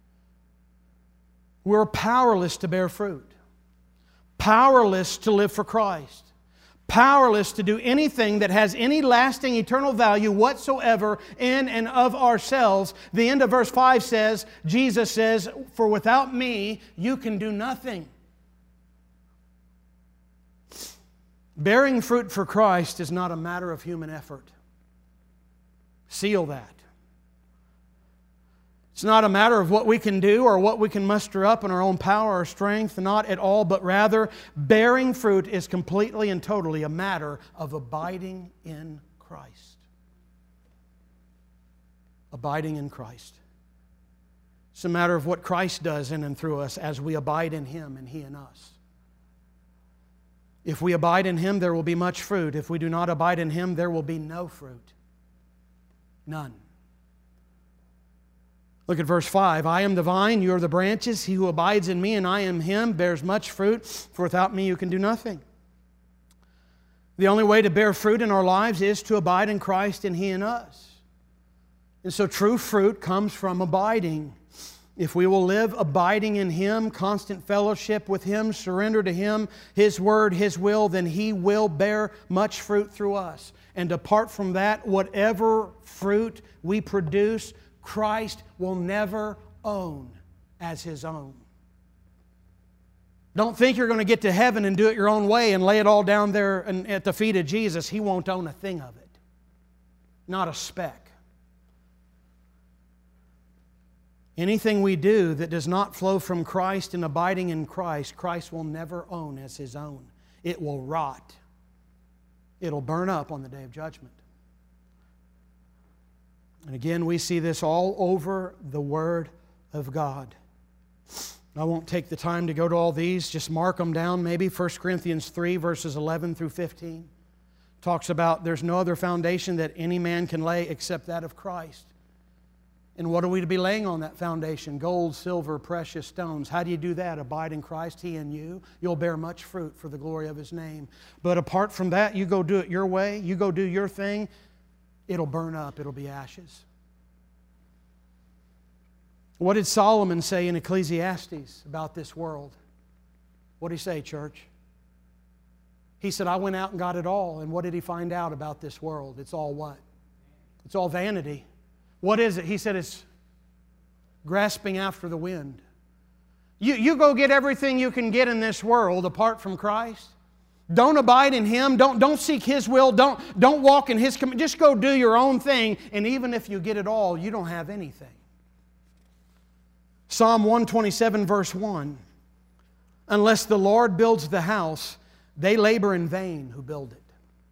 We're powerless to bear fruit, powerless to live for Christ, powerless to do anything that has any lasting eternal value whatsoever in and of ourselves. The end of verse 5 says, Jesus says, for without me you can do nothing. Bearing fruit for Christ is not a matter of human effort. Seal that. It's not a matter of what we can do or what we can muster up in our own power or strength, not at all, but rather bearing fruit is completely and totally a matter of abiding in Christ. Abiding in Christ. It's a matter of what Christ does in and through us as we abide in Him and He in us. If we abide in Him, there will be much fruit. If we do not abide in Him, there will be no fruit. None. Look at verse 5. I am the vine, you are the branches. He who abides in me and I am Him bears much fruit, for without me you can do nothing. The only way to bear fruit in our lives is to abide in Christ and He in us. And so true fruit comes from abiding. If we will live abiding in Him, constant fellowship with Him, surrender to Him, His Word, His will, then He will bear much fruit through us. And apart from that, whatever fruit we produce, Christ will never own as His own. Don't think you're going to get to heaven and do it your own way and lay it all down there at the feet of Jesus. He won't own a thing of it. Not a speck. Anything we do that does not flow from Christ and abiding in Christ, Christ will never own as His own. It will rot. It'll burn up on the day of judgment. And again, we see this all over the Word of God. I won't take the time to go to all these. Just mark them down. Maybe 1 Corinthians 3, verses 11 through 15. Talks about there's no other foundation that any man can lay except that of Christ. And what are we to be laying on that foundation? Gold, silver, precious stones. How do you do that? Abide in Christ, He in you. You'll bear much fruit for the glory of His name. But apart from that, you go do it your way. You go do your thing. It'll burn up. It'll be ashes. What did Solomon say in Ecclesiastes about this world? What did he say, church? He said, I went out and got it all. And what did he find out about this world? It's all what? It's all vanity. What is it? He said it's grasping after the wind. You go get everything you can get in this world apart from Christ. Don't abide in Him. Don't seek His will. Don't walk in His command. Just go do your own thing. And even if you get it all, you don't have anything. Psalm 127, verse 1. Unless the Lord builds the house, they labor in vain who build it.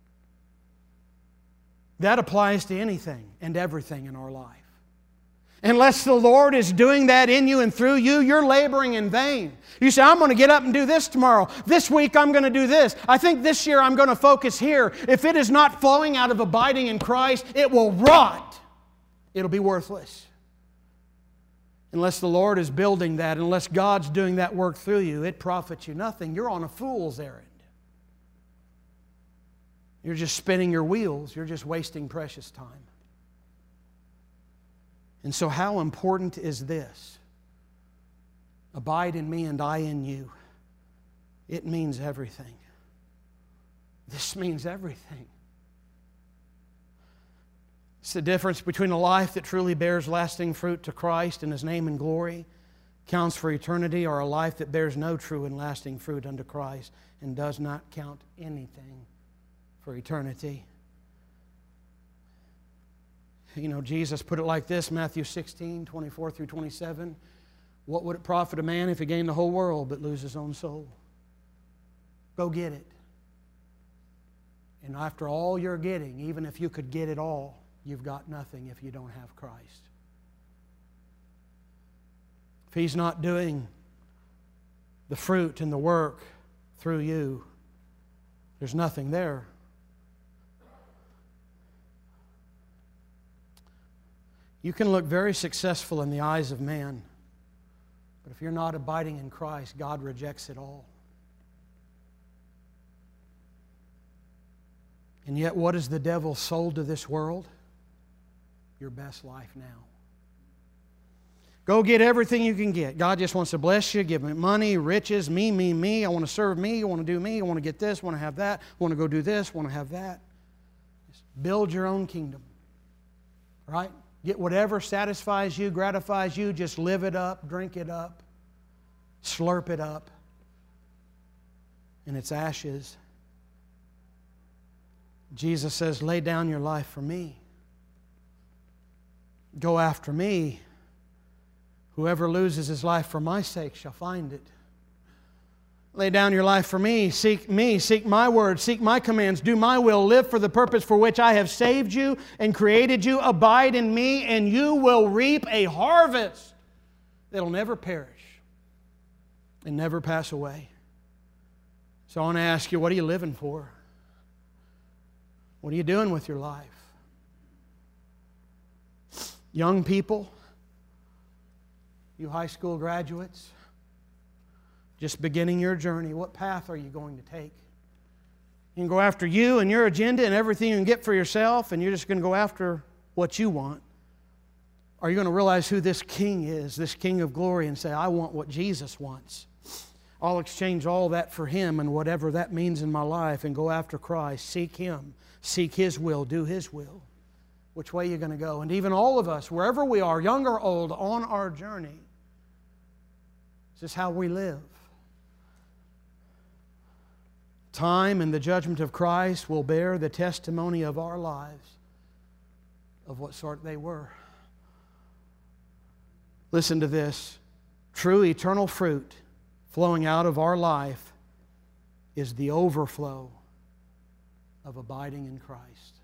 That applies to anything and everything in our life. Unless the Lord is doing that in you and through you, you're laboring in vain. You say, I'm going to get up and do this tomorrow. This week I'm going to do this. I think this year I'm going to focus here. If it is not flowing out of abiding in Christ, it will rot. It'll be worthless. Unless the Lord is building that, unless God's doing that work through you, it profits you nothing. You're on a fool's errand. You're just spinning your wheels. You're just wasting precious time. And so how important is this? Abide in me and I in you. It means everything. This means everything. It's the difference between a life that truly bears lasting fruit to Christ and His name and glory, counts for eternity, or a life that bears no true and lasting fruit unto Christ and does not count anything for eternity. You know, Jesus put it like this, Matthew 16, 24 through 27. What would it profit a man if he gained the whole world but lose his own soul? Go get it. And after all you're getting, even if you could get it all, you've got nothing if you don't have Christ. If He's not doing the fruit and the work through you, there's nothing there. You can look very successful in the eyes of man, but if you're not abiding in Christ, God rejects it all. And yet, what is the devil sold to this world? Your best life now. Go get everything you can get. God just wants to bless you, give me money, riches, me. I want to serve me, I want to do me, I want to get this, I want to have that, I want to go do this, I want to have that. Just build your own kingdom. Right? Get whatever satisfies you, gratifies you, just live it up, drink it up, slurp it up, and it's ashes. Jesus says, lay down your life for me. Go after me. Whoever loses his life for my sake shall find it. Lay down your life for me, seek my word, seek my commands, do my will, live for the purpose for which I have saved you and created you. Abide in me, and you will reap a harvest that'll never perish and never pass away. So I want to ask you, what are you living for? What are you doing with your life? Young people, you high school graduates, just beginning your journey, what path are you going to take? You can go after you and your agenda and everything you can get for yourself, and you're just going to go after what you want. Are you going to realize who this King is, this King of glory, and say, I want what Jesus wants? I'll exchange all that for Him and whatever that means in my life and go after Christ. Seek Him. Seek His will. Do His will. Which way are you going to go? And even all of us, wherever we are, young or old, on our journey, this is how we live. Time and the judgment of Christ will bear the testimony of our lives of what sort they were. Listen to this. True eternal fruit flowing out of our life is the overflow of abiding in Christ.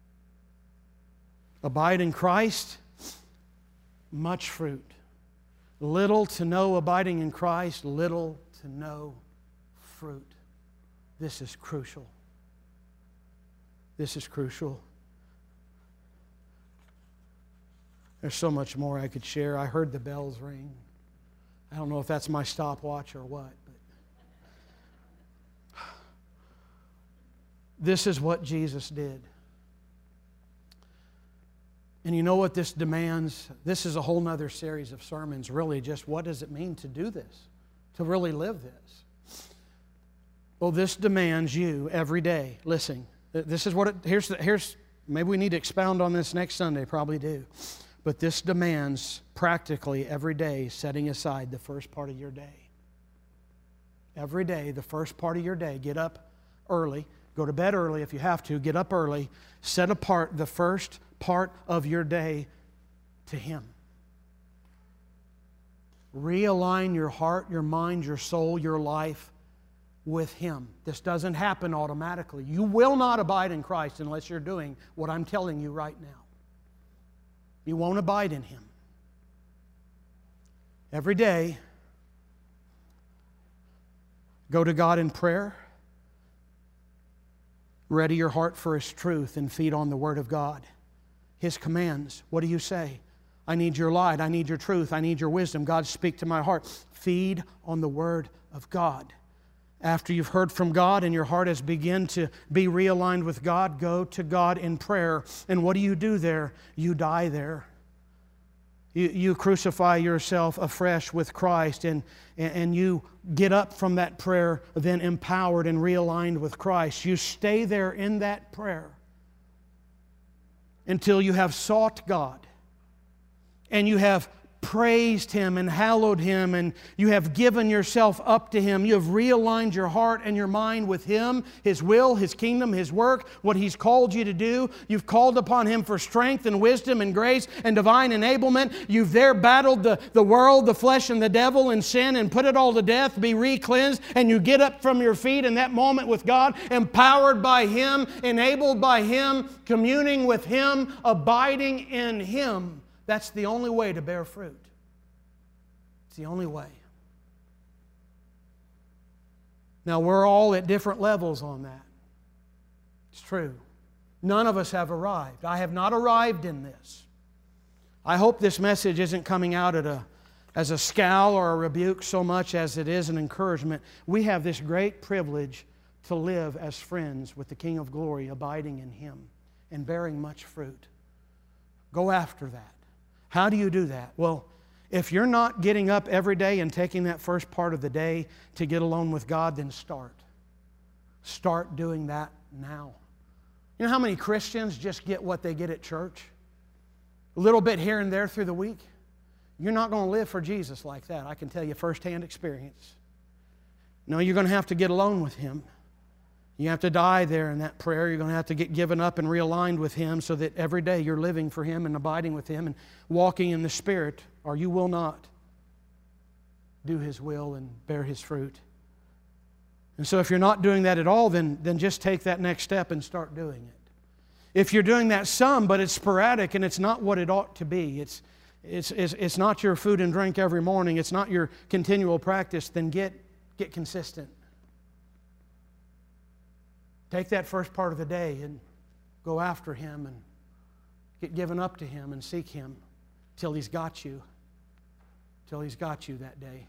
Abide in Christ, much fruit. Little to no abiding in Christ, little to no fruit. This is crucial. This is crucial. There's so much more I could share. I heard the bells ring. I don't know if that's my stopwatch or what. But this is what Jesus did. And you know what this demands? This is a whole nother series of sermons, really, just what does it mean to do this? To really live this? Well, this demands you every day. Listen, this is what it, here's maybe we need to expound on this next Sunday, probably do. But this demands practically every day setting aside the first part of your day. Every day, the first part of your day, get up early, go to bed early if you have to, get up early, set apart the first part of your day to Him. Realign your heart, your mind, your soul, your life with Him. This doesn't happen automatically. You will not abide in Christ unless you're doing what I'm telling you right now. You won't abide in Him. Every day, go to God in prayer. Ready your heart for His truth and feed on the Word of God. His commands. What do you say? I need your light. I need your truth. I need your wisdom. God, speak to my heart. Feed on the Word of God. After you've heard from God and your heart has begun to be realigned with God, go to God in prayer. And what do you do there? You die there. You crucify yourself afresh with Christ, and you get up from that prayer then empowered and realigned with Christ. You stay there in that prayer until you have sought God and you have praised Him and hallowed Him, and you have given yourself up to Him. You have realigned your heart and your mind with Him, His will, His kingdom, His work, what He's called you to do. You've called upon Him for strength and wisdom and grace and divine enablement. You've there battled the world, the flesh, and the devil and sin and put it all to death, be re-cleansed, and you get up from your feet in that moment with God, empowered by Him, enabled by Him, communing with Him, abiding in Him. That's the only way to bear fruit. It's the only way. Now, we're all at different levels on that. It's true. None of us have arrived. I have not arrived in this. I hope this message isn't coming out as a scowl or a rebuke so much as it is an encouragement. We have this great privilege to live as friends with the King of Glory, abiding in Him and bearing much fruit. Go after that. How do you do that? Well, if you're not getting up every day and taking that first part of the day to get alone with God, then start. Start doing that now. You know how many Christians just get what they get at church? A little bit here and there through the week? You're not going to live for Jesus like that. I can tell you firsthand experience. No, you're going to have to get alone with Him. You have to die there in that prayer. You're going to have to get given up and realigned with Him so that every day you're living for Him and abiding with Him and walking in the Spirit, or you will not do His will and bear His fruit. And so if you're not doing that at all, then just take that next step and start doing it. If you're doing that some, but it's sporadic and it's not what it ought to be, it's not your food and drink every morning, it's not your continual practice, then get consistent. Take that first part of the day and go after Him and get given up to Him and seek Him till He's got you. Till He's got you that day.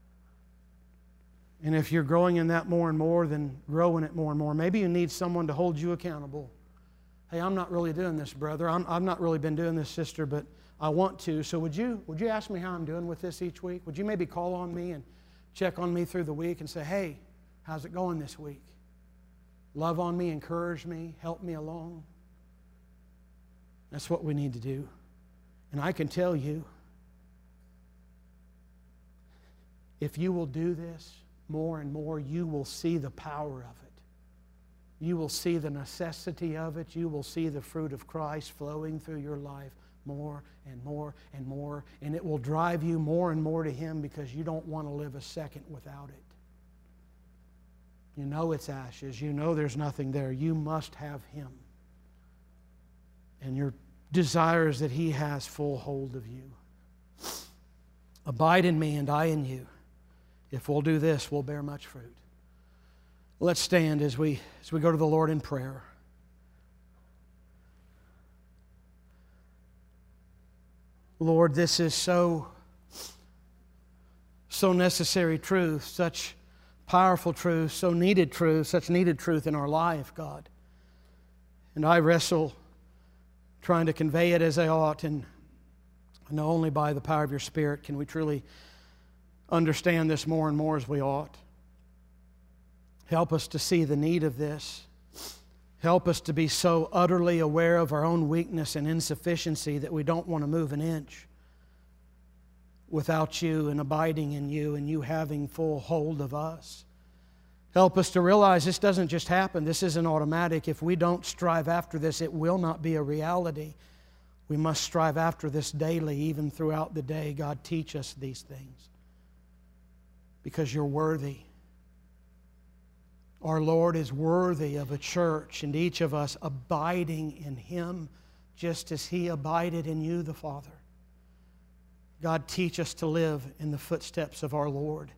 And if you're growing in that more and more, then grow in it more and more. Maybe you need someone to hold you accountable. Hey, I'm not really doing this, brother. I've not really been doing this, sister, but I want to. So would you ask me how I'm doing with this each week? Would you maybe call on me and check on me through the week and say, hey, how's it going this week? Love on me, encourage me, help me along. That's what we need to do. And I can tell you, if you will do this more and more, you will see the power of it. You will see the necessity of it. You will see the fruit of Christ flowing through your life more and more and more. And it will drive you more and more to Him because you don't want to live a second without it. You know it's ashes. You know there's nothing there. You must have Him. And your desire is that He has full hold of you. Abide in me and I in you. If we'll do this, we'll bear much fruit. Let's stand as we go to the Lord in prayer. Lord, this is so necessary truth, such powerful truth, so needed truth, such needed truth in our life, God. And I wrestle trying to convey it as I ought, and I know only by the power of your Spirit can we truly understand this more and more as we ought. Help us to see the need of this. Help us to be so utterly aware of our own weakness and insufficiency that we don't want to move an inch without you and abiding in you and you having full hold of us. Help us to realize this doesn't just happen. This isn't automatic. If we don't strive after this, it will not be a reality. We must strive after this daily, even throughout the day. God, teach us these things because you're worthy. Our Lord is worthy of a church and each of us abiding in Him just as He abided in you, the Father. God, teach us to live in the footsteps of our Lord.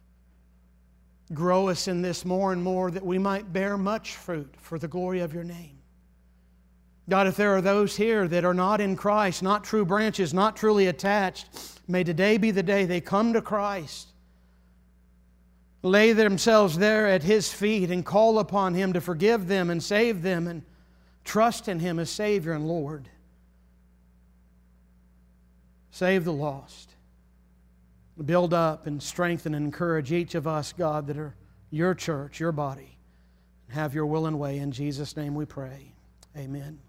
Grow us in this more and more that we might bear much fruit for the glory of your name. God, if there are those here that are not in Christ, not true branches, not truly attached, may today be the day they come to Christ, lay themselves there at His feet and call upon Him to forgive them and save them and trust in Him as Savior and Lord. Save the lost. Build up and strengthen and encourage each of us, God, that are your church, your body. Have your will and way. In Jesus' name we pray. Amen.